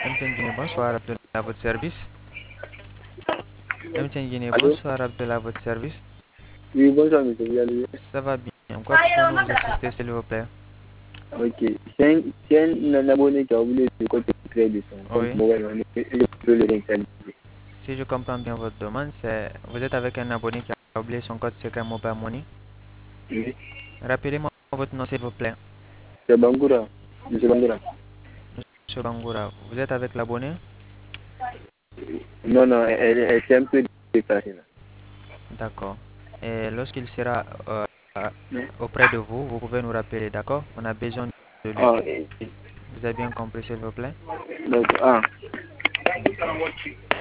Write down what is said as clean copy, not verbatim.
MTN Guinée, bonsoir, Abdel à votre service. MTN Guinée, Allô? bonsoir, Abdel à votre service. Oui, bonjour, monsieur. Vous allez bien? Ça va bien. En quoi pouvons-nous vous assister, s'il vous plaît? Ok. C'est un abonné qui a oublié le code secret de son compte Oui. mobile money et je peux le réinstaller. Si je comprends bien votre demande, c'est vous êtes avec un abonné qui a oublié son code secret Mobile Money. Oui. Rappelez-moi votre nom, s'il vous plaît. C'est Bangoura. Monsieur Bangoura. Monsieur Bangoura, vous êtes avec l'abonné? Non, non, elle est un peu dépassée là. D'accord. Et lorsqu'il sera à- Oui. auprès de vous, vous pouvez nous rappeler, d'accord? On a besoin de lui. Ah, Vous avez bien compris, s'il vous plaît? donc, ah.